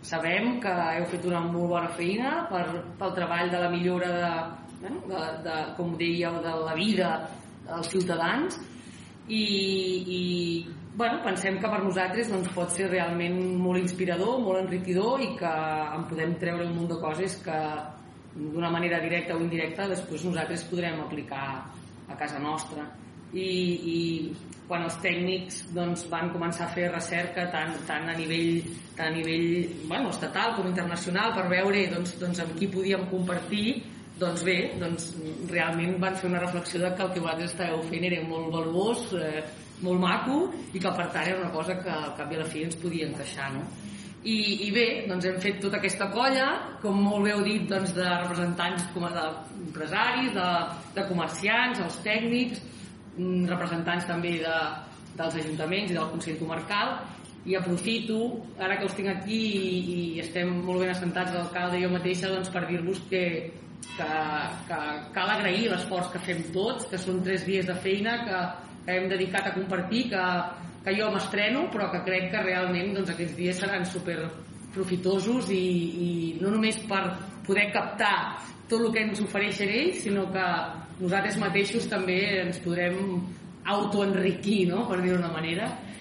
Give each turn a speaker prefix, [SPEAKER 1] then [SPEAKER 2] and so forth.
[SPEAKER 1] sabem que heu fet una molt bona feina pel treball de la millora com dèieu, de la vida dels ciutadans i pensem que per nosaltres pot ser realment molt inspirador, molt enriquidor i que en podem treure un munt de coses que d'una manera directa o indirecta després nosaltres podrem aplicar a casa nostra. I quan els tècnics van començar a fer recerca tant a nivell estatal com internacional per veure amb qui podíem compartir, realment van fer una reflexió de que el que vosaltres estàveu fent era molt valuós, molt maco i que per tant era una cosa que al cap i a la fi ens podia encaixar, no? I bé, hem fet tota aquesta colla, com molt bé heu dit, de representants d'empresaris, de comerciants, els tècnics, representants també dels ajuntaments i del Consell Comarcal, i aprofito, ara que els tinc aquí i estem molt ben assentats l'alcalde i jo mateixa, per dir-vos que cal agrair l'esforç que fem tots, que són 3 dies de feina que hem dedicat a compartir, que jo m'estreno, però que crec que realment aquests dies seran super profitosos i no només per poder captar tot el que ens ofereixen ells, sinó que nosaltres mateixos també ens podrem autoenriquir, no? Per dir-ho d'una manera.